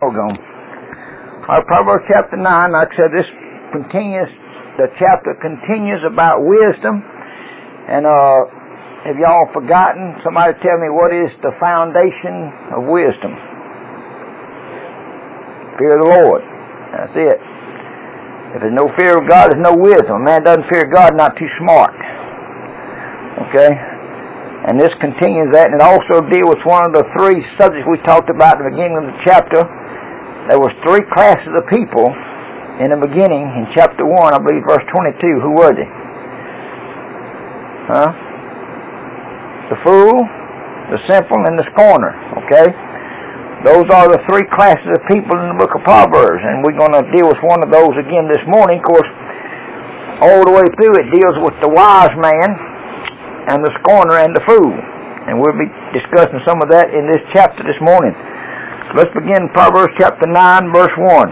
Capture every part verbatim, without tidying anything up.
Gone. Our Proverbs chapter nine, like I said, this continues, the chapter continues about wisdom. And uh, have y'all forgotten? Somebody tell me, what is the foundation of wisdom? Fear of the Lord. That's it. If there's no fear of God, there's no wisdom. A man doesn't fear God, not too smart. Okay? And this continues that, and it also deals with one of the three subjects we talked about at the beginning of the chapter. There was three classes of people in the beginning, in chapter one, I believe, verse twenty-two. Who were they? Huh? The fool, the simple, and the scorner. Okay? Those are the three classes of people in the book of Proverbs, and we're going to deal with one of those again this morning. Of course, all the way through it deals with the wise man and the scorner and the fool. And we'll be discussing some of that in this chapter this morning. Let's begin Proverbs chapter nine, verse one.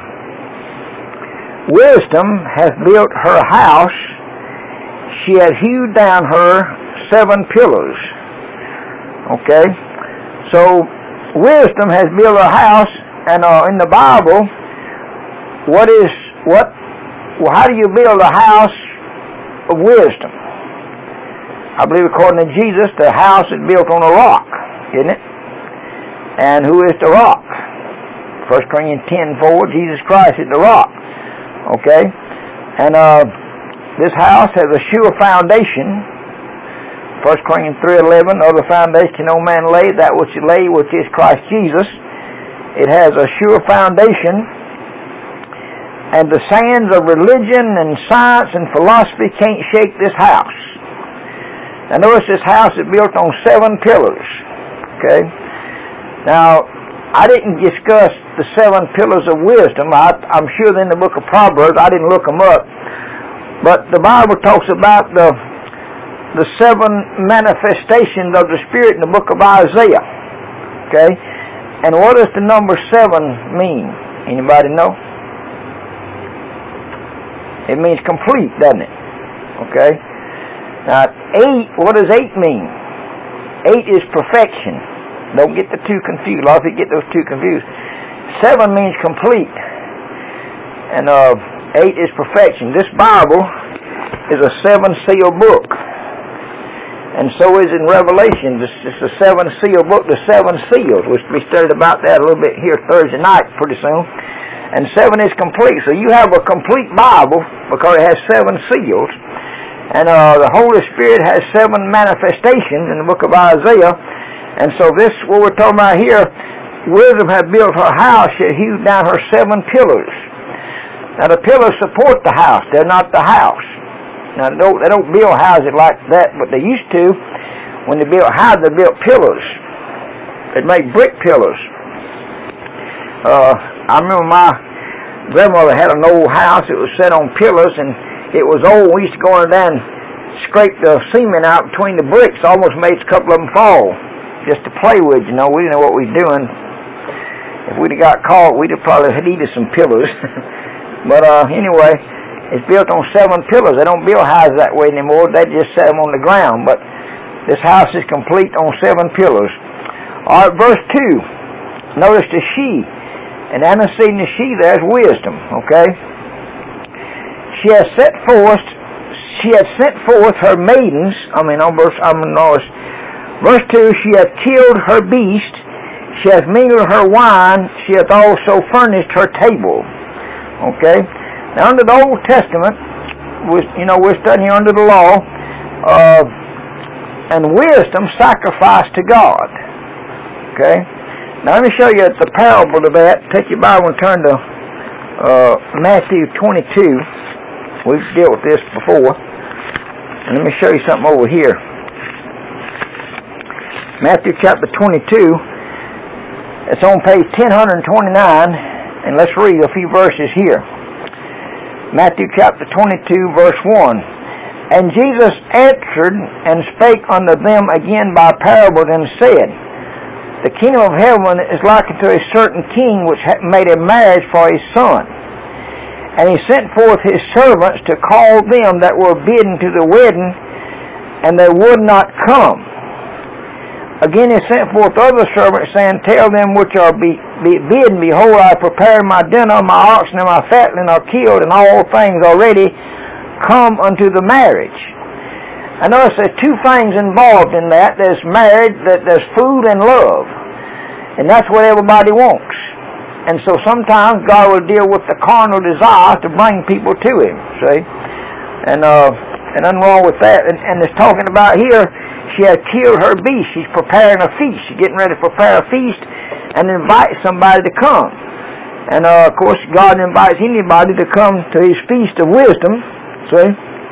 Wisdom has built her house. She has hewed down her seven pillars. Okay? So, wisdom has built her house, and uh, in the Bible, what is, what, well, how do you build a house of wisdom? I believe according to Jesus, the house is built on a rock, isn't it? And who is the rock? First Corinthians ten four, Jesus Christ is the rock. Okay? And uh, this house has a sure foundation. First Corinthians three eleven, other foundation no man laid, that which is laid, which is Christ Jesus. It has a sure foundation. And the sands of religion and science and philosophy can't shake this house. Now notice this house is built on seven pillars. Okay? Now, I didn't discuss the seven pillars of wisdom. I, I'm sure they're in the book of Proverbs. I didn't look them up. But the Bible talks about the the seven manifestations of the Spirit in the book of Isaiah. Okay? And what does the number seven mean? Anybody know? It means complete, doesn't it? Okay? Now, eight, what does eight mean? Eight is perfection. Don't get the two confused. A lot of people get those two confused. Seven means complete. And uh, eight is perfection. This Bible is a seven-seal book. And so is in Revelation. It's, it's a seven-seal book, the seven seals. We'll be studied about that a little bit here Thursday night pretty soon. And seven is complete. So you have a complete Bible because it has seven seals. And uh, the Holy Spirit has seven manifestations in the book of Isaiah. And so this, what we're talking about here, wisdom has built her house. She hewed down her seven pillars. Now the pillars support the house. They're not the house. Now they don't, they don't build houses like that, but they used to. When they built houses, they built pillars. They'd make brick pillars. Uh, I remember my grandmother had an old house. It was set on pillars, and it was old. We used to go in there and scrape the cement out between the bricks. Almost made a couple of them fall. Just to play with, you know. We didn't know what we were doing. If we'd have got caught, we'd have probably needed some pillars. But uh, anyway, it's built on seven pillars. They don't build houses that way anymore. They just set them on the ground. But this house is complete on seven pillars. All right, verse two. Notice the she. And anteceding the she, there's wisdom. Okay? She has set forth, she has sent forth her maidens. I mean, on verse, I mean, notice, Verse two, she hath killed her beast, she hath mingled her wine, she hath also furnished her table. Okay? Now, under the Old Testament, we, you know, we're studying here under the law, uh, and wisdom sacrificed to God. Okay? Now, let me show you the parable of that. Take your Bible and turn to uh, Matthew twenty-two. We've dealt with this before. And let me show you something over here. Matthew chapter twenty-two, it's on page ten twenty-nine, and let's read a few verses here. Matthew chapter twenty-two, verse one. And Jesus answered and spake unto them again by parables, and said, The kingdom of heaven is like unto a certain king which made a marriage for his son. And he sent forth his servants to call them that were bidden to the wedding, and they would not come. Again he sent forth other servants, saying, Tell them which are be, bid, behold, I prepare my dinner, my oxen and my fatling are killed, and all things already come unto the marriage. I notice there's two things involved in that. There's marriage, there's food and love. And that's what everybody wants. And so sometimes God will deal with the carnal desire to bring people to Him, see? And, uh, and nothing wrong with that. And, and it's talking about here, she had killed her beast. She's preparing a feast. She's getting ready to prepare a feast and invite somebody to come. And, uh, of course, God invites anybody to come to His feast of wisdom, see?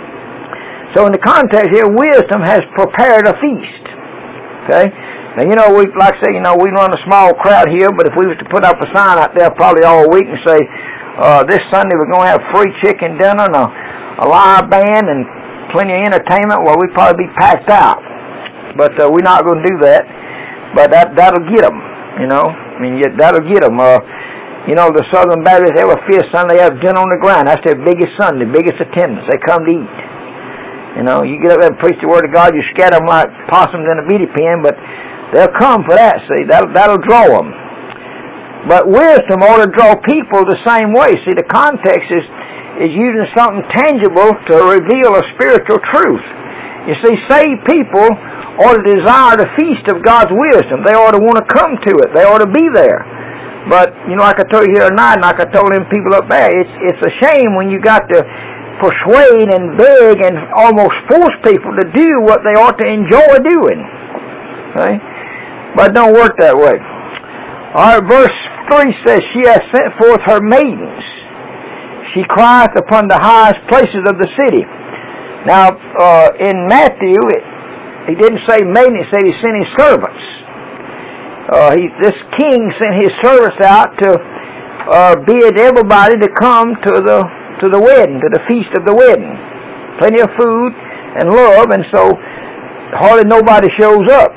So in the context here, wisdom has prepared a feast, okay? Now, you know, we like I say, you know, we run a small crowd here, but if we was to put up a sign out there probably all week and say, uh, this Sunday we're going to have free chicken dinner and a, a live band and plenty of entertainment, well, we'd probably be packed out. But uh, we're not going to do that. But that, that'll get them, you know. I mean, yeah, that'll get them. Uh, you know, the Southern Baptists, every fifth Sunday they have dinner on the ground. That's their biggest Sunday, biggest attendance. They come to eat. You know, you get up there and preach the Word of God, you scatter them like possums in a beady pen, but they'll come for that, see. That'll, that'll draw them. But wisdom ought to draw people the same way. See, the context is, is using something tangible to reveal a spiritual truth. You see, saved people ought to desire the feast of God's wisdom. They ought to want to come to it. They ought to be there. But, you know, like I told you here tonight, and like I told them people up there, it's, it's a shame when you got to persuade and beg and almost force people to do what they ought to enjoy doing. Okay? But it don't work that way. Alright, verse three says, she has sent forth her maidens. She crieth upon the highest places of the city. Now, uh, in Matthew, it, he didn't say maiden, he said he sent his servants. Uh, he, this king sent his servants out to uh, bid everybody to come to the to the wedding, to the feast of the wedding. Plenty of food and love, and so hardly nobody shows up.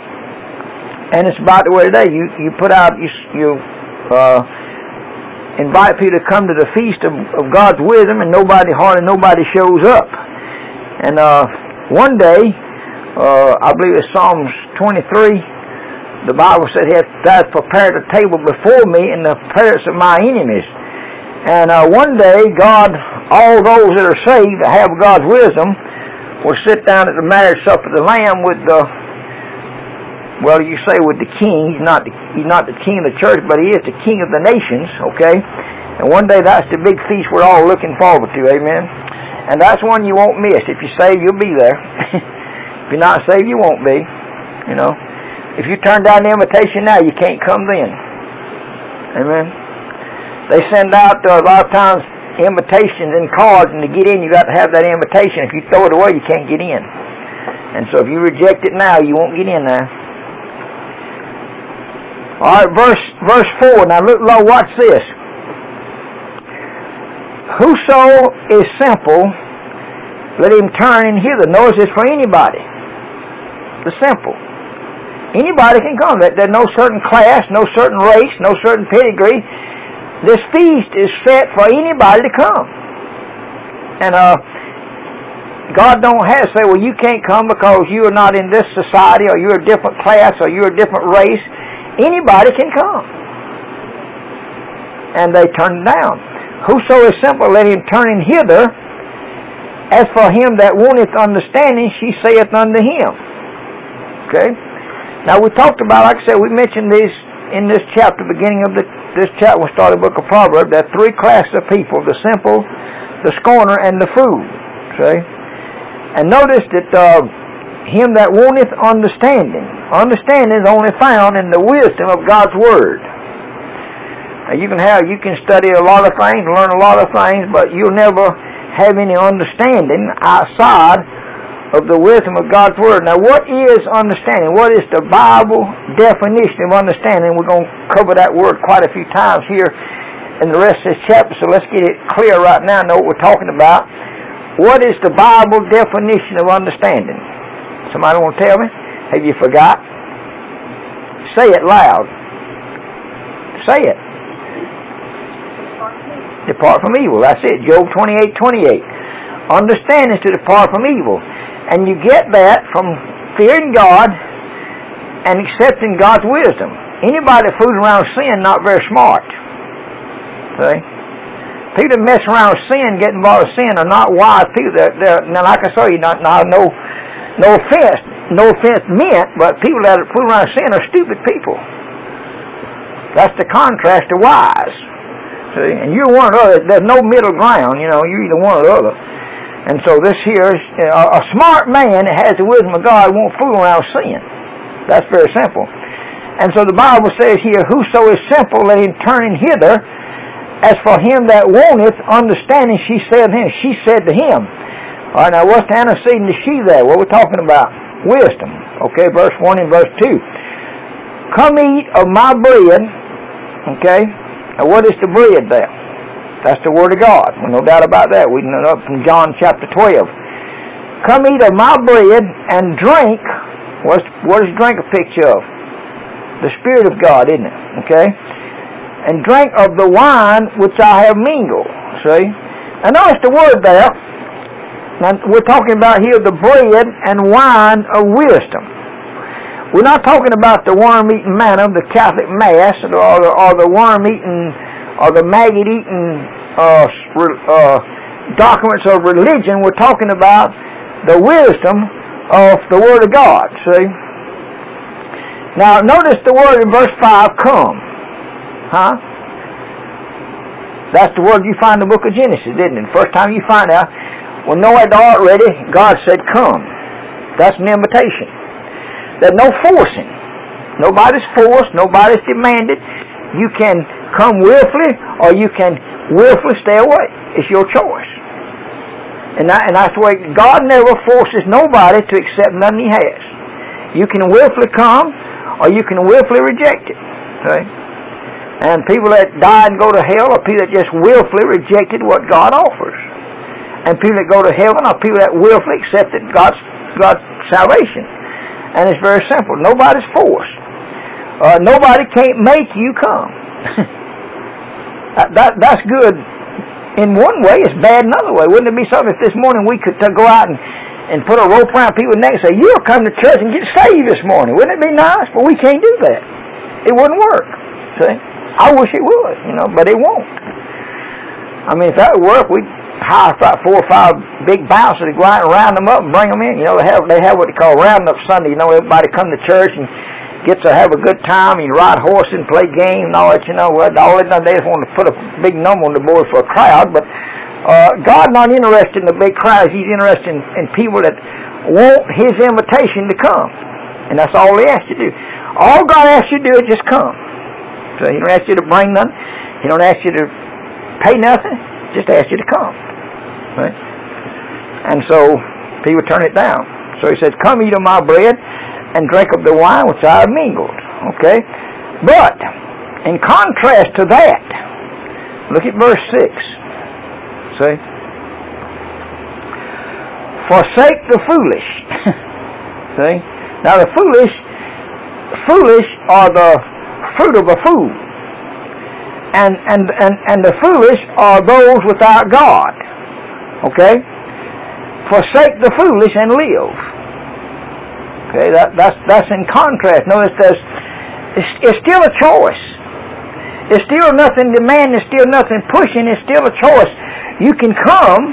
And it's about the way today. You you put out, you, you uh, invite people to come to the feast of, of God's wisdom, and nobody, hardly nobody shows up. And uh, one day, uh, I believe it's Psalms twenty-three, the Bible said, He hath prepared a table before me in the presence of my enemies. And uh, one day, God, all those that are saved, that have God's wisdom, will sit down at the marriage supper of the Lamb with the, well, you say with the king. He's not the, he's not the king of the church, but he is the king of the nations, okay? And one day, that's the big feast we're all looking forward to, amen? And that's one you won't miss. If you're saved, you'll be there. If you're not saved, you won't be, you know. If you turn down the invitation now, you can't come then. Amen? They send out uh, a lot of times invitations and cards, and to get in, you got to have that invitation. If you throw it away, you can't get in. And so if you reject it now, you won't get in there. All right, verse verse four. Now look, Lord, watch this. Whoso is simple, let him turn in hither. Notice it's for anybody. The simple. Anybody can come. There's no certain class, no certain race, no certain pedigree. This feast is set for anybody to come. And uh, God don't have to say, well, you can't come because you are not in this society, or you're a different class, or you're a different race. Anybody can come. And they turn down. Whoso is simple, let him turn in hither. As for him that wanteth understanding, she saith unto him. Okay? Now we talked about, like I said, we mentioned these in this chapter, beginning of the, this chapter, we started the book of Proverbs. There are three classes of people: the simple, the scorner, and the fool. See? And notice that uh, him that wanteth understanding. Understanding is only found in the wisdom of God's Word. Now you can have, you can study a lot of things, learn a lot of things, but you'll never have any understanding outside of the wisdom of God's Word. Now, what is understanding? What is the Bible definition of understanding? We're going to cover that word quite a few times here in the rest of this chapter, so let's get it clear right now, know what we're talking about. What is the Bible definition of understanding? Somebody want to tell me? Have you forgot? Say it loud. Say it. Depart from evil. That's it. Job twenty-eight twenty-eight. Understanding is to depart from evil. And you get that from fearing God and accepting God's wisdom. anybody that fools around with sin not very smart. See? People that mess around with sin, get involved with sin, are not wise people. They're, they're, now, like I say, not, now, no, no offense, no offense meant, but people that fool around with sin are stupid people. That's the contrast to wise. See? And you're one or the other. There's no middle ground. You know, you're either one or the other. And so this here is uh, a smart man that has the wisdom of God won't fool around with sin. That's very simple. And so the Bible says here, whoso is simple, let him turn in hither. As for him that wanteth understanding, she said to him. She said to him. All right, now what's the antecedent to she there? What we're talking about? Wisdom. Okay, verse one and verse two. Come eat of my bread. Okay. Now what is the bread there? That's the Word of God. Well, no doubt about that. We know that from John chapter twelve. Come eat of my bread and drink. What's, what is drink a picture of? The Spirit of God, isn't it? Okay. And drink of the wine which I have mingled. See? And notice the word there. Now, we're talking about here the bread and wine of wisdom. We're not talking about the worm-eating manna of the Catholic Mass, or the, or the worm-eating, or the maggot-eating uh, uh, documents of religion. We're talking about the wisdom of the Word of God. See? Now, notice the word in verse five, come. Huh? That's the word you find in the book of Genesis, isn't it? The first time you find out, when Noah had the ark ready, God said, come. That's an invitation. There's no forcing. Nobody's forced. Nobody's demanded. You can come willfully, or you can willfully stay away. It's your choice. And, that, and that's the way God never forces nobody to accept nothing He has. You can willfully come, or you can willfully reject it. Okay? And people that die and go to hell are people that just willfully rejected what God offers. And people that go to heaven are people that willfully accepted God's, God's salvation. And it's very simple. Nobody's forced. Uh, nobody can't make you come. that, that, that's good in one way. It's bad in another way. Wouldn't it be something if this morning we could go out and, and put a rope around people's necks and say, you'll come to church and get saved this morning. Wouldn't it be nice? But we can't do that. It wouldn't work. See? I wish it would, you know, but it won't. I mean, if that would work, we'd hire about four or five big bouncers to go out and round them up and bring them in. You know, they have they have what they call Roundup Sunday. You know, everybody come to church and get to have a good time. You ride horses and play games and all that, you know. Well, all they done, they just want to put a big number on the board for a crowd. But uh, God's not interested in the big crowds. He's interested in, in people that want His invitation to come. And that's all He asks you to do. All God asks you to do is just come. So He don't ask you to bring nothing. He don't ask you to pay nothing. Just ask you to come. Right? And so people turn it down. So He says, come eat of my bread and drink of the wine which I have mingled. Okay? But in contrast to that, look at verse six. See? Forsake the foolish. See? Now the foolish, foolish are the fruit of a fool. And, and, and, and the foolish are those without God. Okay? Forsake the foolish and live. Okay, that, that's, that's in contrast. Notice there's, it's, it's still a choice. It's still nothing demanding, it's still nothing pushing, it's still a choice. You can come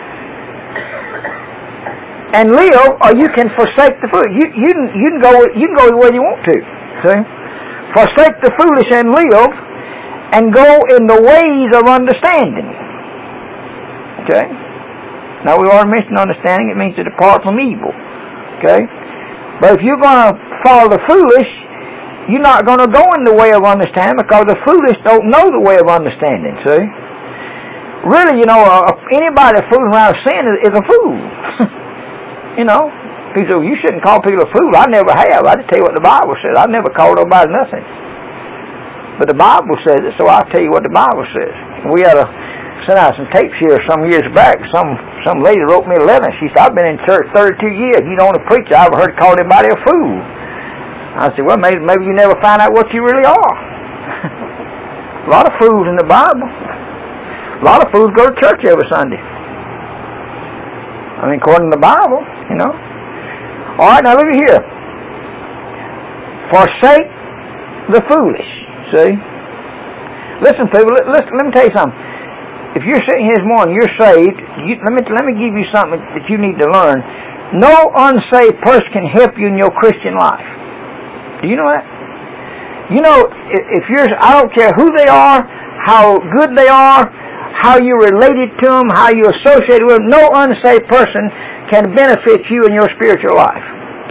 and live, or you can forsake the foolish. You, you, can, you, can go, you can go the way you want to. See? Forsake the foolish and live, and go in the ways of understanding. Okay? Now we already mentioned understanding. It means to depart from evil. Okay? But if you're going to follow the foolish, you're not going to go in the way of understanding, because the foolish don't know the way of understanding. See? Really, you know, uh, anybody that fools around sin is, is a fool. You know? People say, you shouldn't call people a fool. I never have. I just tell you what the Bible says. I've never called nobody nothing. But the Bible says it, so I'll tell you what the Bible says. We had a sent out some tapes here some years back. Some some lady wrote me a letter. She said, I've been in church thirty-two years. You don't preach. I've heard call anybody a fool. I said, well, maybe, maybe you never find out what you really are. A lot of fools in the Bible. A lot of fools go to church every Sunday. I mean, according to the Bible, you know. All right, now look at here. Forsake the foolish. See? Listen, people, listen, let me tell you something. If you're sitting here this morning, you're saved, you, let me let me give you something that you need to learn. No unsaved person can help you in your Christian life. Do you know that? You know, if you're, I don't care who they are, how good they are, how you related to them, how you associated with them, no unsaved person can benefit you in your spiritual life.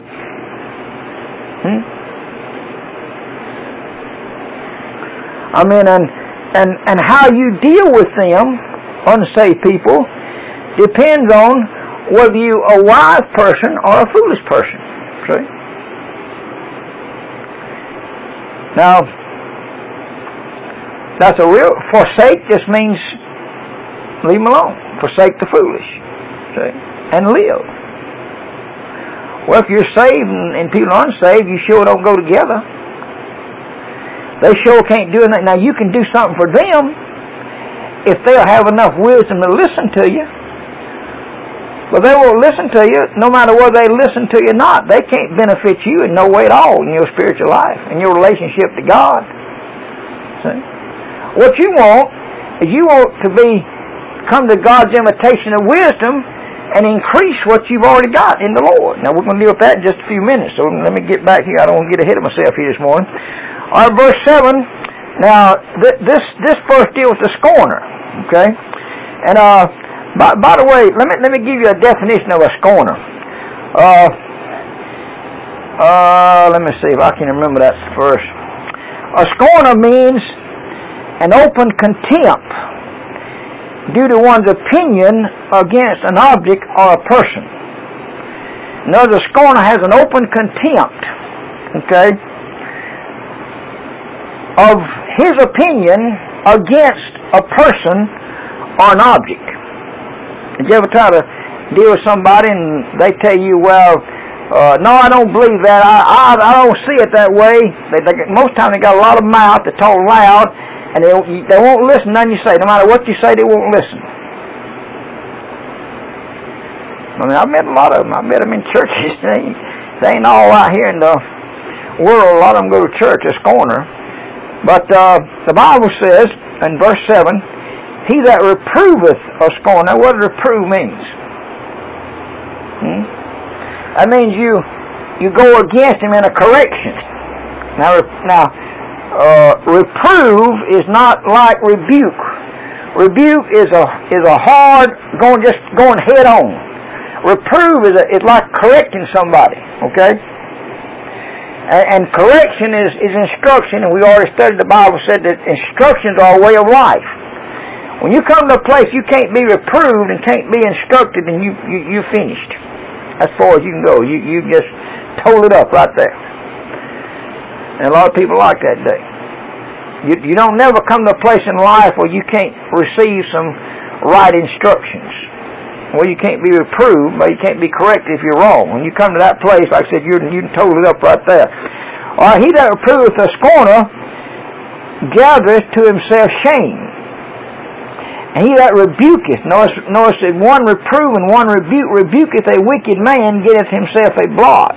Hmm? I mean, and, and, and how you deal with them, unsaved people, depends on whether you're a wise person or a foolish person. See? Now, that's a real, forsake just means leave them alone. Forsake the foolish. See? And live. Well, if you're saved and, and people are unsaved, you sure don't go together. They sure can't do anything. Now, you can do something for them if they'll have enough wisdom to listen to you. But they won't listen to you no matter whether they listen to you or not. They can't benefit you in no way at all in your spiritual life, in your relationship to God. See? What you want is you want to be come to God's invitation of wisdom and increase what you've already got in the Lord. Now, we're going to deal with that in just a few minutes, so let me get back here. I don't want to get ahead of myself here this morning. All right, verse seven. Now, th- this this verse deals with the scorner, okay? And uh, by, by the way, let me let me give you a definition of a scorner. Uh, uh, let me see if I can remember that first. A scorner means an open contempt due to one's opinion against an object or a person. In other words, a scorner has an open contempt, okay, of his opinion against a person or an object. Did you ever try to deal with somebody and they tell you, well, uh, no, I don't believe that. I, I I don't see it that way. They, they, most times they got a lot of mouth. They talk loud, and they they won't listen to nothing you say. No matter what you say, they won't listen. I mean, I've met a lot of them. I've met them in churches. They ain't, they ain't all out here in the world. A lot of them go to church, a scorner. But uh, the Bible says in verse seven, he that reproveth a scorner. What does reprove means? Hmm? That means you you go against him in a correction. Now, now uh, reprove is not like rebuke. Rebuke is a is a hard going just going head on. Reprove is a, is like correcting somebody. Okay. And correction is, is instruction, and we already studied the Bible, said that instructions are a way of life. When you come to a place you can't be reproved and can't be instructed, then you, you, you're finished. As far as you can go. You, you just total it up right there. And a lot of people like that day. You, you don't never come to a place in life where you can't receive some right instructions. Well, you can't be reproved, but you can't be corrected if you're wrong. When you come to that place, like I said, you're, you can total it up right there. All right, he that reproveth a scorner gathereth to himself shame. And he that rebuketh, notice, notice that one reprove and one rebuke, rebuketh a wicked man, getteth himself a blot.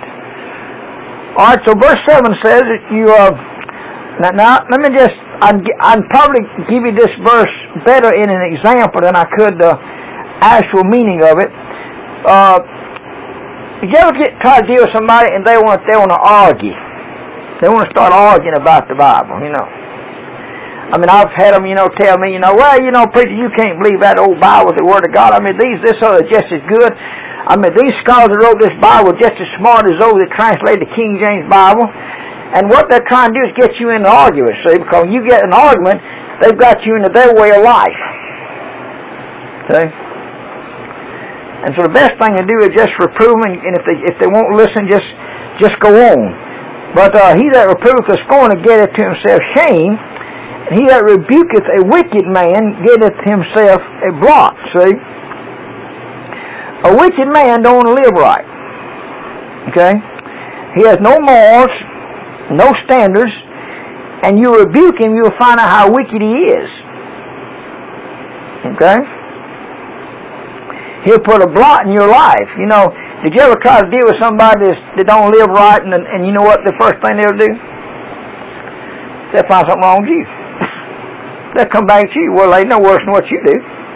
All right, so verse seven says that you, uh, now, now let me just, I'd, I'd probably give you this verse better in an example than I could uh, actual meaning of it. Uh, did you ever get try to deal with somebody and they want they want to argue? They want to start arguing about the Bible, you know. I mean, I've had them, you know, tell me, you know, well, you know, preacher, you can't believe that old Bible is the Word of God. I mean, these this are just as good. I mean, these scholars that wrote this Bible are just as smart as those that translated the King James Bible. And what they're trying to do is get you into arguments, see, because when you get an argument, they've got you into their way of life. See? And so the best thing to do is just reprove them, and if they if they won't listen, just just go on. But uh, he that reproveth a scorner getteth to himself shame, and he that rebuketh a wicked man getteth himself a blot. See, a wicked man don't live right. Okay, he has no morals, no standards, and you rebuke him, you'll find out how wicked he is. Okay. He'll put a blot in your life. You know, did you ever try to deal with somebody that don't live right, and, and you know what the first thing they'll do? they'll find something wrong with you. They'll come back to you. Well, they know worse than what you do.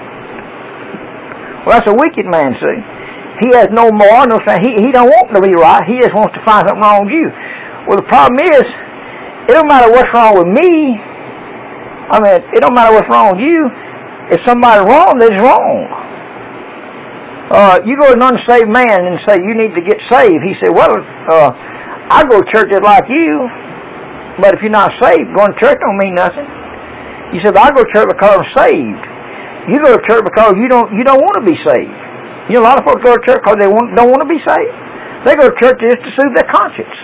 Well, that's a wicked man, see. He has no more, no sense. He, he don't want to be right. He just wants to find something wrong with you. Well, the problem is, it don't matter what's wrong with me. I mean, it don't matter what's wrong with you. If somebody's wrong, they're wrong. Uh, you go to an unsaved man and say, you need to get saved. He said, well, uh, I go to church just like you, but if you're not saved, going to church don't mean nothing. You said, well, I go to church because I'm saved. You go to church because you don't you don't want to be saved. You know, a lot of folks go to church because they want, don't want to be saved. They go to church just to soothe their conscience.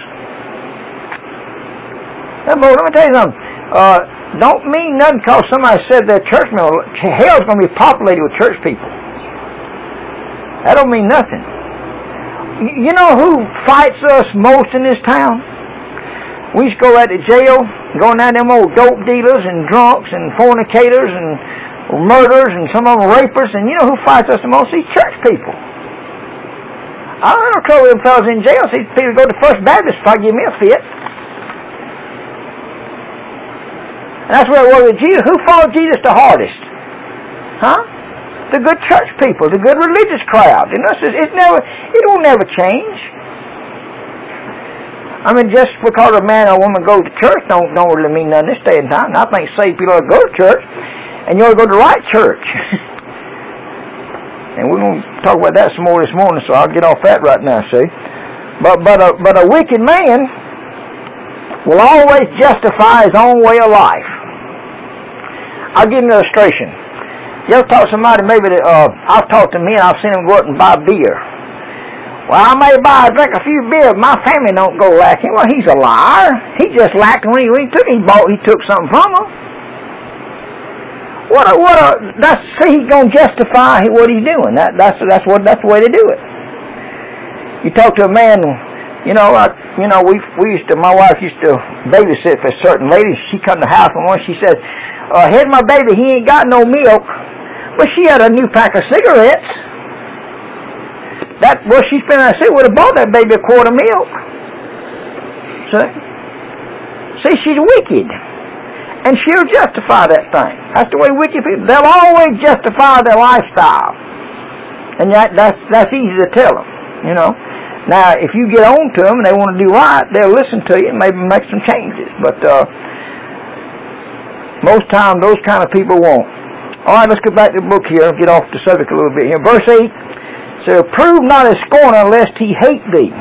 Now, boy, let me tell you something. Uh, don't mean nothing because somebody said they're church member. Hell's going to be populated with church people. That don't mean nothing. You know who fights us most in this town? We used to go out to jail, going down them old dope dealers and drunks and fornicators and murderers and some of them rapers. And you know who fights us the most? These church people. I don't have no trouble with them fellas in jail. These people go to First Baptist if I give me a fit. And that's where it was with Jesus. Who followed Jesus the hardest? Huh? The good church people, the good religious crowd. You know, it never, it will never change. I mean, just because a man or a woman goes to church don't don't really mean nothing this day and time. And I think saved people ought to go to church, and you ought to go to the right church. And we're going to talk about that some more this morning, so I'll get off that right now. See, but but a but a wicked man will always justify his own way of life. I'll give you an illustration. You ever talk to somebody, maybe that, uh, I've talked to men, I've seen them go out and buy beer. Well, I may buy, drink a few beers, my family don't go lacking. Well, he's a liar. He just lacked when he, when he took, he bought, he took something from them. What a, what a, that's, see, he's going to justify what he's doing. That, that's, that's what, that's the way to do it. You talk to a man, you know, I, you know, we, we used to, my wife used to babysit for a certain lady. She come to the house one morning, she said, uh, here's my baby, he ain't got no milk. Well, she had a new pack of cigarettes. That, well, she spent that cigarette, would have bought that baby a quart of milk. See? See, she's wicked. And she'll justify that thing. That's the way wicked people, they'll always justify their lifestyle. And that, that's, that's easy to tell them, you know. Now, if you get on to them and they want to do right, they'll listen to you and maybe make some changes. But uh, most times, those kind of people won't. All right, let's get back to the book here and get off the subject a little bit here. Verse eight says, prove not a scorner lest he hate thee.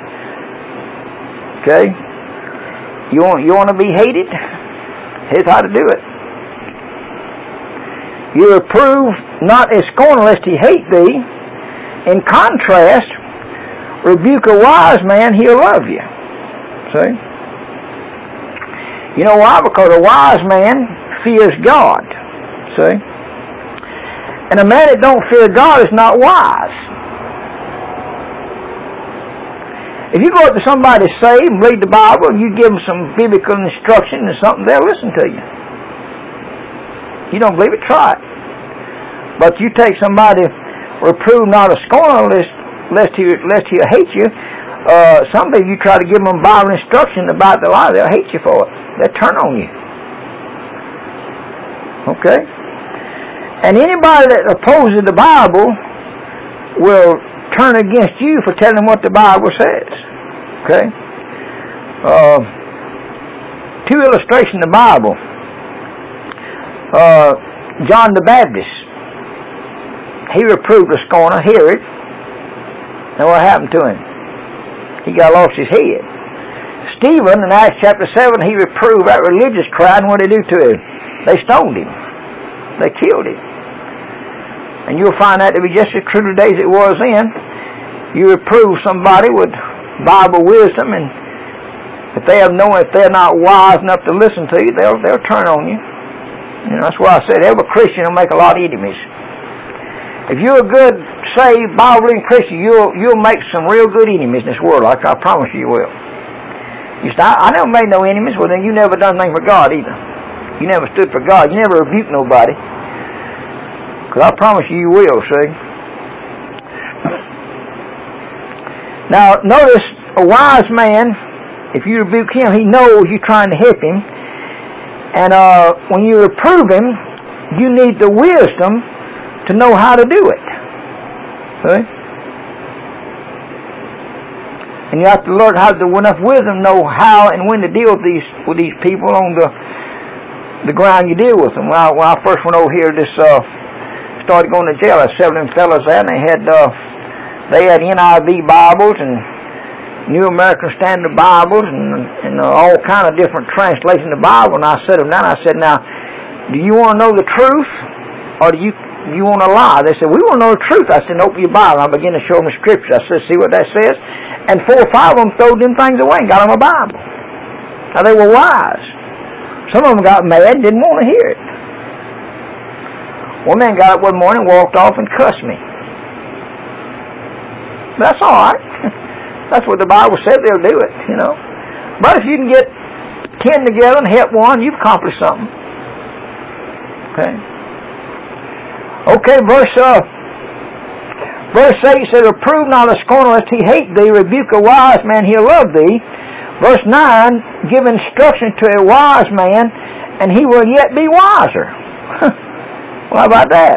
Okay? You want, you want to be hated? Here's how to do it. You reprove not a scorner lest he hate thee. In contrast, rebuke a wise man, he'll love you. See? You know why? Because a wise man fears God. See? And a man that don't fear God is not wise. If you go up to somebody saved and read the Bible, you give them some biblical instruction or something, they'll listen to you. You don't believe it? Try it. But you take somebody, reprove not a scorner lest, lest, he, lest he'll hate you. Uh, some people, you try to give them Bible instruction about the life, they'll hate you for it. They'll turn on you. Okay? And anybody that opposes the Bible will turn against you for telling what the Bible says. Okay? Uh, two illustrations in the Bible. Uh, John the Baptist, he reproved a scorner, Herod. And what happened to him? He got lost his head. Stephen, in Acts chapter seven, he reproved that religious crowd, and what did they do to him? They stoned him. They killed him. And you'll find that to be just as true today as it was then. You reprove somebody with Bible wisdom, and if they have known if they're not wise enough to listen to you, they'll they'll turn on you. You know, that's why I said every Christian will make a lot of enemies. If you're a good, saved, Bible-believing Christian, you'll you'll make some real good enemies in this world. Like I promise you, you will. You say, I, I never made no enemies. Well, then you never done anything for God either. You never stood for God. You never rebuked nobody. Because I promise you, you will, see. Now, notice, a wise man, if you rebuke him, he knows you're trying to help him. And uh, when you reprove him, you need the wisdom to know how to do it. See? And you have to learn how to, with enough wisdom, know how and when to deal with these with these people on the the ground you deal with them. When I, when I first went over here, this uh, started going to jail. I had several of them fellas there, and they had uh, they had N I V Bibles and New American Standard Bibles and, and uh, all kind of different translations of the Bible. And I set them down. I said, "Now, do you want to know the truth, or do you do you want to lie?" They said, "We want to know the truth." I said, "Open your Bible." I began to show them the scripture. I said, "See what that says?" And four or five of them threw them things away and got them a Bible. Now, they were wise. Some of them got mad and didn't want to hear it. One man got up one morning, walked off, and cussed me. That's all right. That's what the Bible said. They'll do it, you know. But if you can get ten together and help one, you've accomplished something. Okay. Okay, verse uh, verse eight says, "Reprove not a scorner lest he hate thee, rebuke a wise man, he'll love thee." Verse nine, "Give instruction to a wise man, and he will yet be wiser." Well, how about that?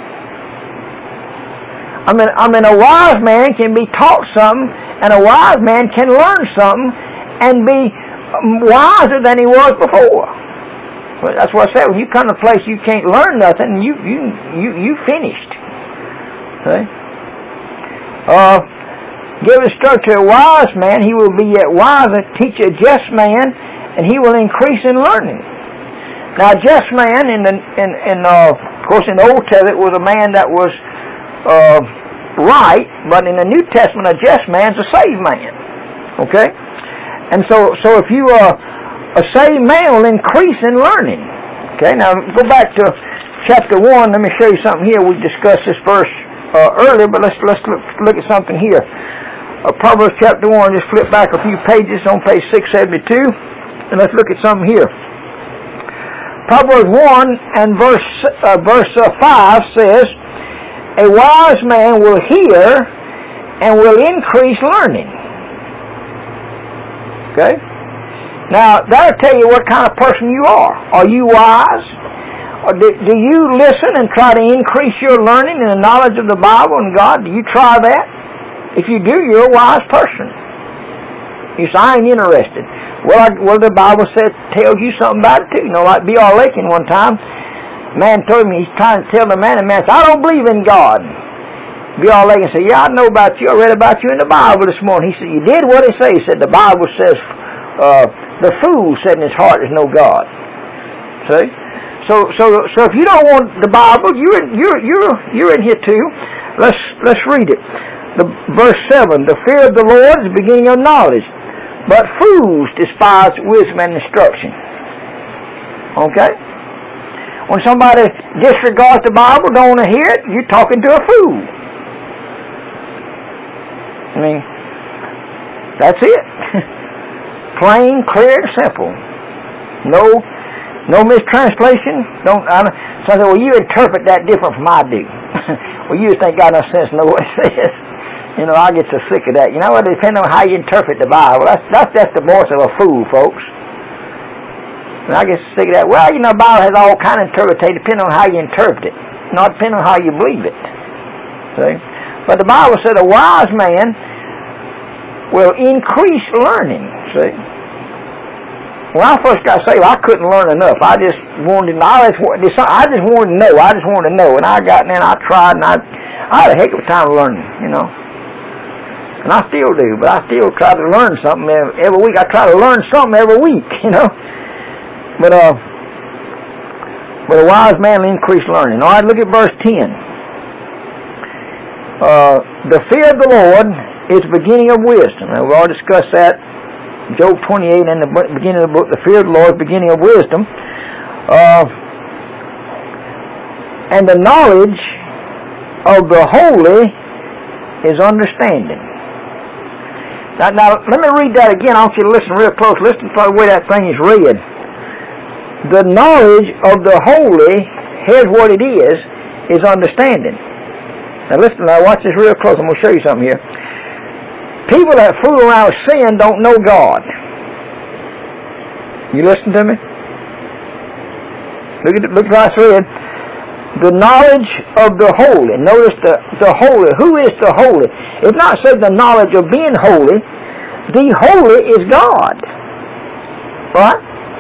I mean, I mean, a wise man can be taught something, and a wise man can learn something and be wiser than he was before. Well, that's what I said. When you come to a place you can't learn nothing, you you you you finished. See? Uh, give instruction to a wise man, he will be yet wiser. Teach a just man, and he will increase in learning. Now, a just man, in the in in uh, of course, in the Old Testament, was a man that was uh, right, but in the New Testament, a just man's a saved man. Okay, and so so if you uh, a saved man will increase in learning. Okay, now go back to chapter one. Let me show you something here. We discussed this verse uh, earlier, but let's let's look, look at something here. Uh, Proverbs chapter one. Just flip back a few pages on page six seventy-two, and let's look at something here. Proverbs one and verse uh, verse uh, five says, "A wise man will hear and will increase learning." Okay. Now, that'll tell you what kind of person you are. Are you wise? Or do, do you listen and try to increase your learning and the knowledge of the Bible and God? Do you try that? If you do, you're a wise person. You say, "I ain't interested." Well, I, well, the Bible said, tells you something about it too. You know, like B R Lakin one time, man told me, he's trying to tell the man, and man said, "I don't believe in God." B R Lakin said, "Yeah, I know about you. I read about you in the Bible this morning." He said, "You did what it says?" He said, "The Bible says, uh, the fool said in his heart there's no God." See? So, so, so if you don't want the Bible, you're in, you're you're you're in here too. Let's let's read it. The verse seven: "The fear of the Lord is the beginning of knowledge, but fools despise wisdom and instruction." Okay? When somebody disregards the Bible, don't want to hear it, you're talking to a fool. I mean, that's it. Plain, clear, simple. No, no mistranslation. Don't. I don't so I said, "Well, you interpret that different from I do." Well, you just ain't got no sense to know what it says. You know, I get so sick of that. You know what? Depending on how you interpret the Bible, that's that's that's the voice of a fool, folks. And I get sick of that. Well, you know, the Bible has all kind of interpretation, depending on how you interpret it, not depending on how you believe it. See? But the Bible said a wise man will increase learning. See? When I first got saved, I couldn't learn enough. I just wanted to know. I just wanted to know. I just wanted to know. And I got in there and I tried, and I, I had a heck of a time learning, you know. And I still do, but I still try to learn something every, every week. I try to learn something every week, you know. But uh, but a wise man will increase learning. All right, look at verse ten. Uh, the fear of the Lord is the beginning of wisdom. Now, we've already discussed that. Job twenty-eight and the beginning of the book, the fear of the Lord is the beginning of wisdom. Uh, and the knowledge of the holy is understanding. Now, now, let me read that again. I want you to listen real close. Listen to the way that thing is read. The knowledge of the holy, here's what it is, is understanding. Now listen, now watch this real close. I'm going to show you something here. People that fool around with sin don't know God. You listen to me? Look at it, look what I said. The knowledge of the holy. Notice the, the holy. Who is the holy? It's not said the knowledge of being holy. The holy is God. Right?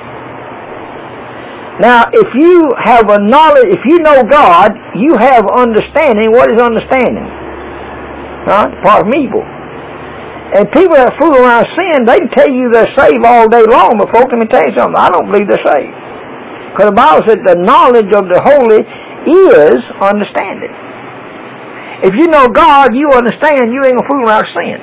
Now, if you have a knowledge, if you know God, you have understanding. What is understanding? Right? Apart from evil. And people that fool around sin, they can tell you they're saved all day long, but folks, let me tell you something. I don't believe they're saved. Because the Bible said the knowledge of the holy is understanding. If you know God, you understand, you ain't going to fool around sin.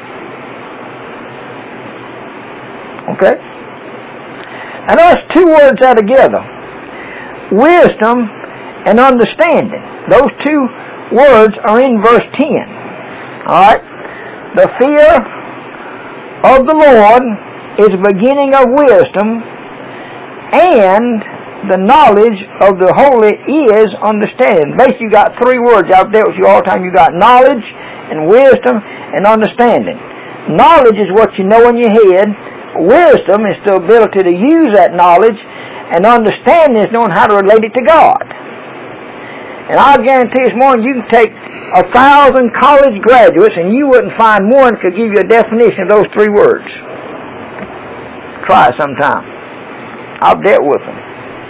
Okay? And those two words are together. Wisdom and understanding. Those two words are in verse ten. Alright? The fear of the Lord is the beginning of wisdom, and the knowledge of the holy is understanding. Basically, you got three words out there with you all the time. You got knowledge and wisdom and understanding. Knowledge is what you know in your head. Wisdom is the ability to use that knowledge, and understanding is knowing how to relate it to God. And I'll guarantee this morning you can take a thousand college graduates and you wouldn't find one could give you a definition of those three words. Try it sometime. I've dealt with them.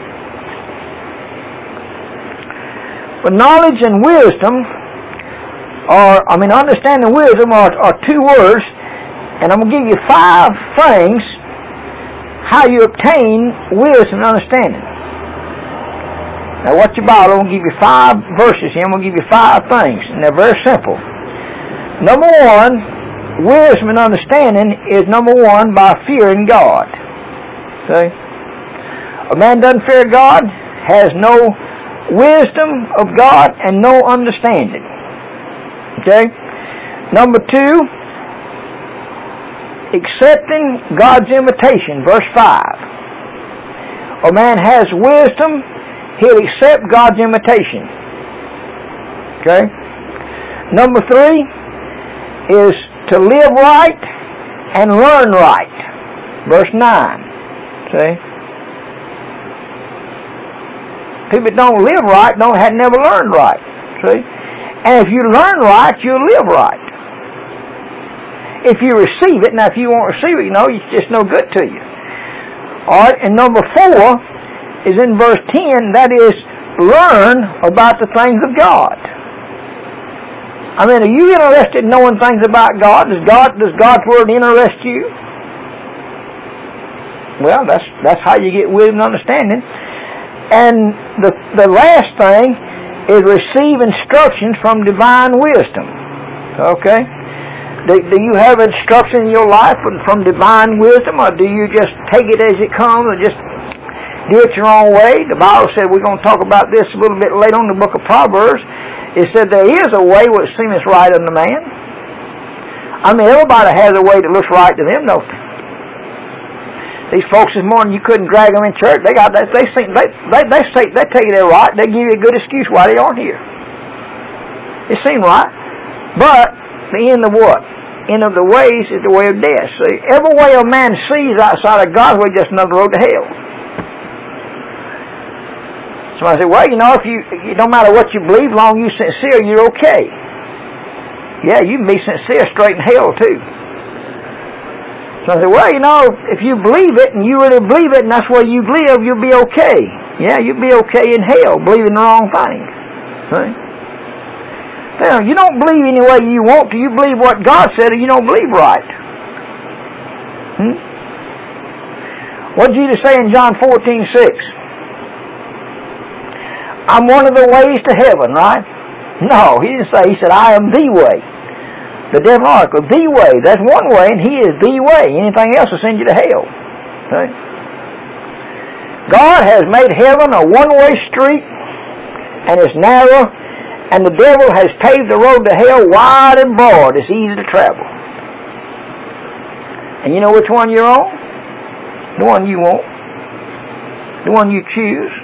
But knowledge and wisdom are, I mean, understanding and wisdom are, are two words, and I'm going to give you five things how you obtain wisdom and understanding. Now watch your Bible. I'm going to give you five verses here. I'm going to give you five things, and they're very simple. Number one, wisdom and understanding is number one by fearing God. See? A man doesn't fear God, has no wisdom of God, and no understanding. Okay? Number two, accepting God's invitation, verse five. A man has wisdom, he'll accept God's invitation. Okay? Number three is to live right and learn right. Verse nine. See? People that don't live right don't have never learned right. See? And if you learn right, you'll live right. If you receive it, now if you won't receive it, you know, it's just no good to you. Alright, and number four is in verse ten, that is, learn about the things of God. I mean, are you interested in knowing things about God? Does God, does God's Word interest you? Well, that's that's how you get wisdom and understanding. And the the last thing is receive instructions from divine wisdom. Okay? Do, do you have instruction in your life from, from divine wisdom, or do you just take it as it comes and just do it your own way? The Bible said, we're going to talk about this a little bit later on in the book of Proverbs. It said there is a way which seemeth right unto man. I mean, everybody has a way that looks right to them, don't they? These folks this morning, you couldn't drag them in church. They got they they think they they they say they take it right. They give you a good excuse why they aren't here. It seemed right, but the end of what? End of the ways is the way of death. See, every way a man sees outside of God's way is just another road to hell. Somebody said, well, you know, if you, it don't matter what you believe, long as you're sincere, you're okay. Yeah, you can be sincere straight in hell, too. So I said, well, you know, if you believe it, and you really believe it, and that's where you live, you'll be okay. Yeah, you'll be okay in hell, believing the wrong thing. See? Now, you don't believe any way you want to. You believe what God said, or you don't believe right. Hmm? What did Jesus say in John fourteen six? I'm one of the ways to heaven, right? No, he didn't say. He said, I am the way. The devil article, the way. That's one way, and he is the way. Anything else will send you to hell. Okay? God has made heaven a one-way street, and it's narrow, and the devil has paved the road to hell wide and broad. It's easy to travel. And you know which one you're on? The one you want. The one you choose.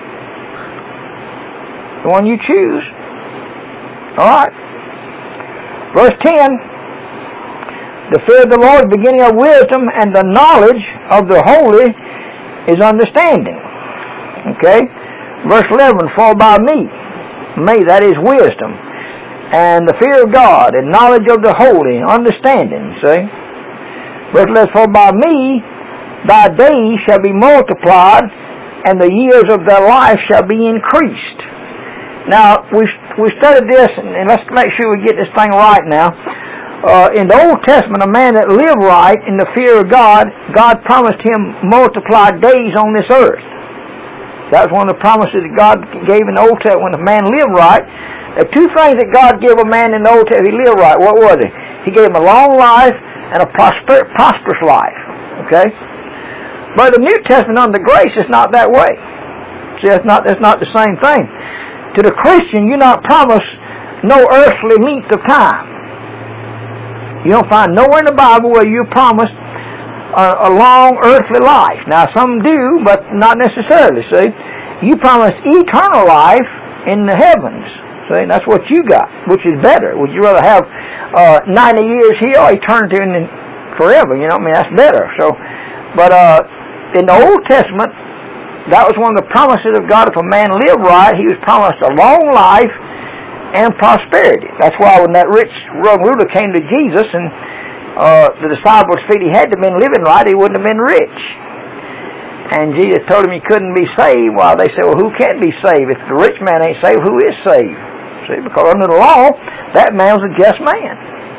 The one you choose. Alright. Verse ten. The fear of the Lord, beginning of wisdom, and the knowledge of the holy is understanding. Okay? Verse eleven, for by me, me, that is wisdom, and the fear of God, and knowledge of the holy, understanding, see? Verse eleven, for by me thy days shall be multiplied, and the years of thy life shall be increased. Now, we we studied this, and let's make sure we get this thing right now. Uh, in the Old Testament, a man that lived right in the fear of God, God promised him multiplied days on this earth. That was one of the promises that God gave in the Old Testament when a man lived right. There are two things that God gave a man in the Old Testament if he lived right. What was it? He gave him a long life and a prosper, prosperous life. Okay? But the New Testament under grace is not that way. See, that's not, that's not the same thing. To the Christian, you're not promised no earthly length of time. You don't find nowhere in the Bible where you're promised a, a long earthly life. Now, some do, but not necessarily, see. You promised eternal life in the heavens. See, that's what you got, which is better. Would you rather have uh, ninety years here or eternity in forever? You know what I mean? That's better. So, but uh, in the Old Testament, that was one of the promises of God. If a man lived right, he was promised a long life and prosperity. That's why when that rich young ruler came to Jesus and uh, the disciples said he had to have been living right, he wouldn't have been rich. And Jesus told him he couldn't be saved. Well, they said, well, who can be saved? If the rich man ain't saved, who is saved? See, because under the law, that man was a just man.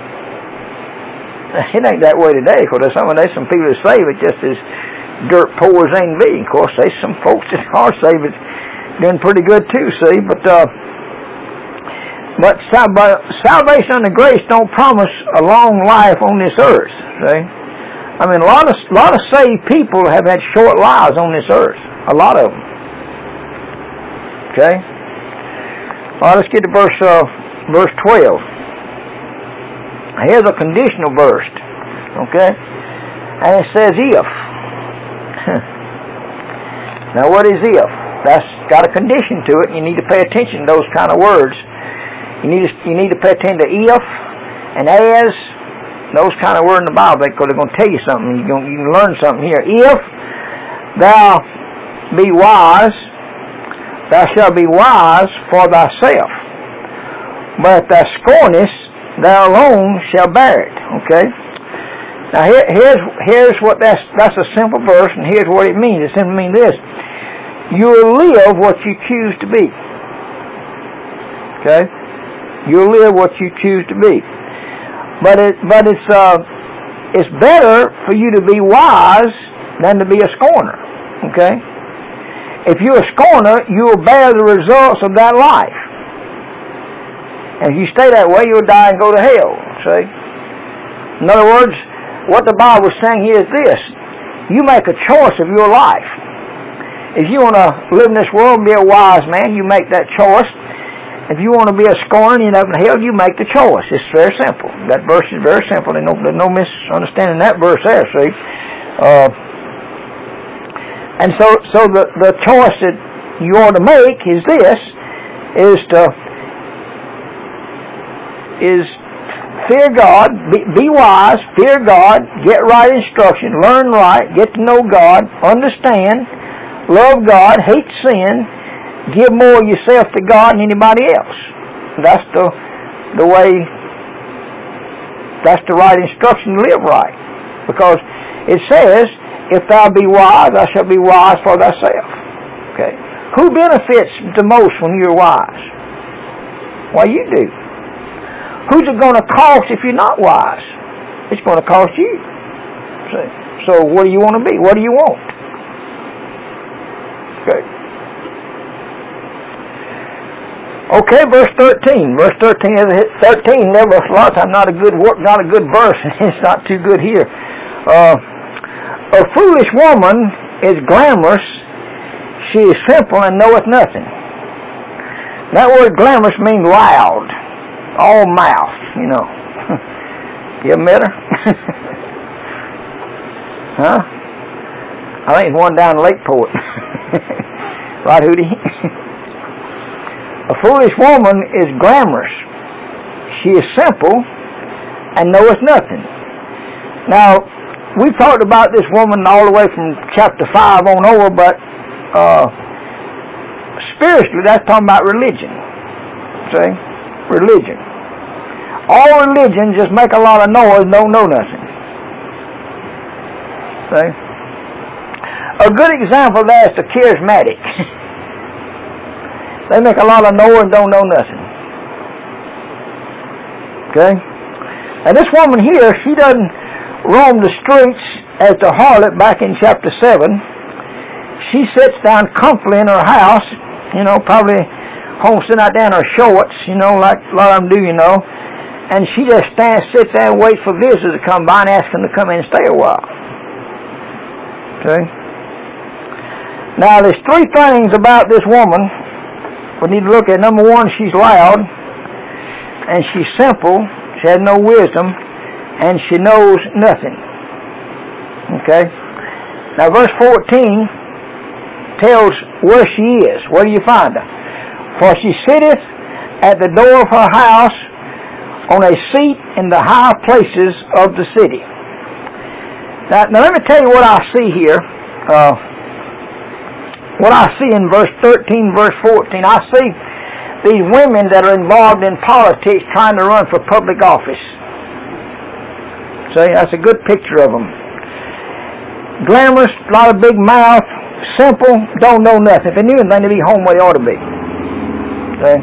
It ain't that way today, because there's some, there's some people that save it just as dirt poor as they can be. Of course, there's some folks that are saved that's doing pretty good too, see, but uh, But salvation under grace don't promise a long life on this earth. See? I mean, a lot of a lot of saved people have had short lives on this earth. A lot of them. Okay. Well, let's get to verse uh, verse twelve. Here's a conditional verse. Okay, and it says if. Now, what is if? That's got a condition to it. You need to pay attention to those kind of words. You need to, you need to pay attention to if and as, those kind of words in the Bible, because they're going to tell you something. You're going, you can learn something here. If thou be wise, thou shalt be wise for thyself. But if thou scornest, thou alone shalt bear it. Okay? Now here, here's here's what that's that's a simple verse, and here's what it means. It simply means this: you'll live what you choose to be. Okay? You'll live what you choose to be. But it, but it's uh, it's better for you to be wise than to be a scorner. Okay? If you're a scorner, you'll bear the results of that life. And if you stay that way, you'll die and go to hell. See? In other words, what the Bible is saying here is this: you make a choice of your life. If you want to live in this world and be a wise man, you make that choice. If you want to be a scorner and end up in hell, you make the choice. It's very simple. That verse is very simple. There's no, there's no misunderstanding that verse there, see. Uh, and so so the, the choice that you ought to make is this, is to, is fear God, be, be wise, fear God, get right instruction, learn right, get to know God, understand, love God, hate sin, give more of yourself to God than anybody else. That's the the way, that's the right instruction to live right. Because it says, if thou be wise, thou shalt be wise for thyself. Okay. Who benefits the most when you're wise? Why, you do. Who's it going to cost if you're not wise? It's going to cost you. See? So what do you want to be? What do you want? Okay. Okay, verse thirteen. Verse thirteen is thirteen. Never a lot of times not a good work, not a good verse. It's not too good here. Uh, a foolish woman is glamorous. She is simple and knoweth nothing. That word glamorous means loud, all mouth. You know. You ever met her? Huh? I think it's one down in Lakeport. Right, Hootie? A foolish woman is glamorous. She is simple and knoweth nothing. Now, we've talked about this woman all the way from chapter five on over, but uh, spiritually, that's talking about religion. See? Religion. All religions just make a lot of noise and don't know nothing. See? A good example of that is the charismatic. They make a lot of noise and don't know nothing. Okay? And this woman here, she doesn't roam the streets as the harlot back in chapter seven. She sits down comfortably in her house, you know, probably home sitting out there in her shorts, you know, like a lot of them do, you know. And she just stands, sits there and waits for visitors to come by and ask them to come in and stay a while. Okay? Now, there's three things about this woman we need to look at. Number one, she's loud, and she's simple, she has no wisdom, and she knows nothing. Okay? Now, verse fourteen tells where she is. Where do you find her? For she sitteth at the door of her house on a seat in the high places of the city. Now, now let me tell you what I see here. Uh, what I see in verse thirteen, verse fourteen. I see these women that are involved in politics trying to run for public office. See, that's a good picture of them. Glamorous, a lot of big mouth, simple, don't know nothing. If they knew anything, they'd be home where they ought to be. See?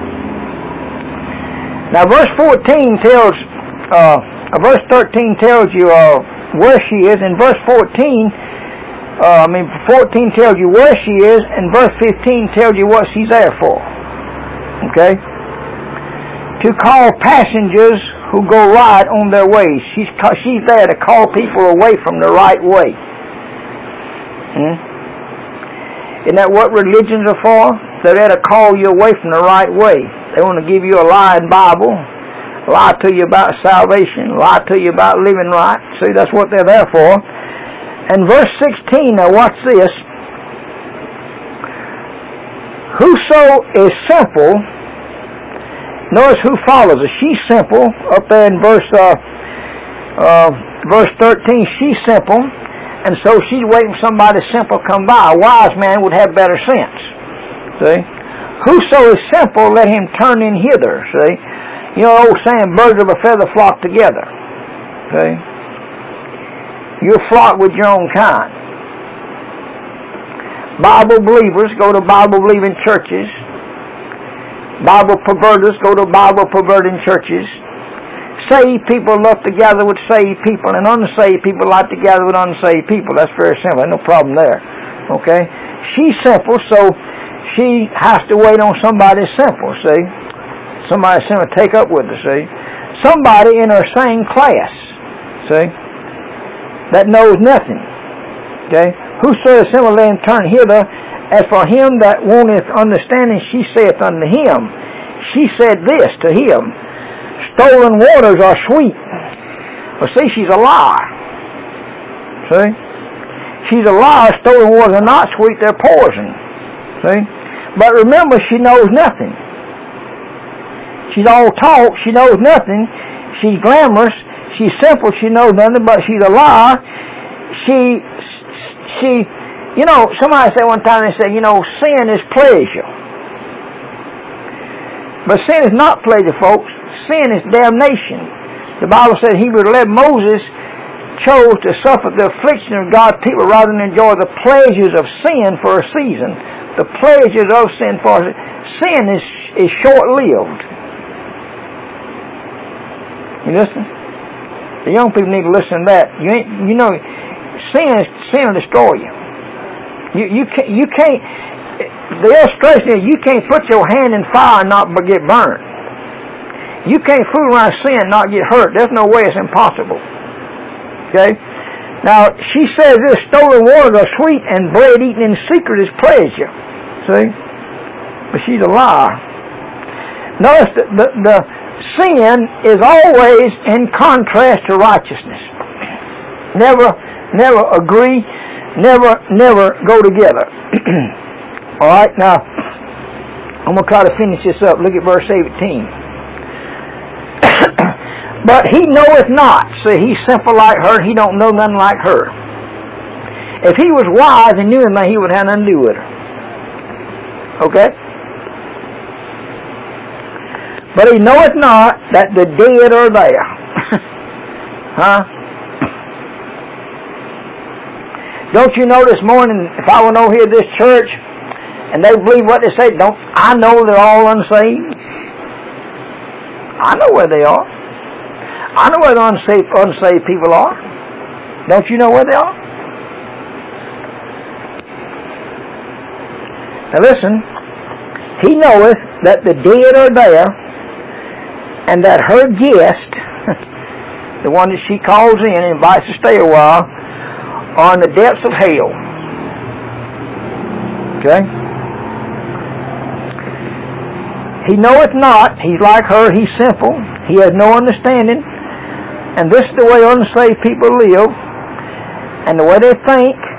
Now, verse fourteen tells, uh, verse thirteen tells you uh, where she is, and verse fourteen, uh, I mean, fourteen tells you where she is, and verse fifteen tells you what she's there for. Okay? To call passengers who go right on their ways. She's she's there to call people away from the right way. Hmm? Isn't that what religions are for? They're there to call you away from the right way. They want to give you a lying Bible, lie to you about salvation, lie to you about living right. See, that's what they're there for. And verse sixteen, now watch this. Whoso is simple, notice who follows her. She's simple. Up there in verse uh, uh, verse thirteen, she's simple. And so she's waiting for somebody simple to come by. A wise man would have better sense. See? Whoso is simple, let him turn in hither. See? You know, old saying, birds of a feather flock together. See? You'll flock with your own kind. Bible believers go to Bible believing churches. Bible perverters go to Bible perverting churches. Saved people love to gather with saved people, and unsaved people like to gather with unsaved people. That's very simple. No problem there. Okay? She's simple, so she has to wait on somebody simple, see? Somebody simple to take up with her, see? Somebody in her same class, see? That knows nothing. Okay? Whoso is simple, let him turn hither. As for him that wanteth understanding, she saith unto him. She said this to him. Stolen waters are sweet. Well, see, she's a liar. See? She's a liar. Stolen waters are not sweet. They're poison. See? But remember, she knows nothing. She's all talk. She knows nothing. She's glamorous. She's simple. She knows nothing, but she's a liar. She, she, you know, somebody said one time, they said, you know, sin is pleasure. But sin is not pleasure, folks. Sin is damnation. The Bible said Hebrews eleven, Moses chose to suffer the affliction of God's people rather than enjoy the pleasures of sin for a season. The pleasures of sin for a season. Sin is, is short-lived. You listen? The young people need to listen to that. You ain't, you know, sin, sin will destroy you. You, you can't, you can't, the illustration is you can't put your hand in fire and not get burned. You can't fool around sin and not get hurt. There's no way. It's impossible. Okay? Now, she says this, stolen waters are sweet and bread eaten in secret is pleasure. See? But she's a liar. Notice that the, the sin is always in contrast to righteousness. Never, never agree, never, never go together. All right, now, I'm going to try to finish this up. Look at verse eighteen. But he knoweth not. See, he's simple like her. He don't know nothing like her. If he was wise and knew anything, he would have nothing to do with her. Okay? But he knoweth not that the dead are there. Huh? Don't you know this morning, if I were over here at this church, and they believe what they say, don't I know they're all unsaved? I know where they are. I know where the unsaved, unsaved people are. Don't you know where they are? Now listen, he knoweth that the dead are there, and that her guest, the one that she calls in and invites to stay a while, are in the depths of hell. Okay? He knoweth not, he's like her, he's simple, he has no understanding, and this is the way unsaved people live, and the way they think,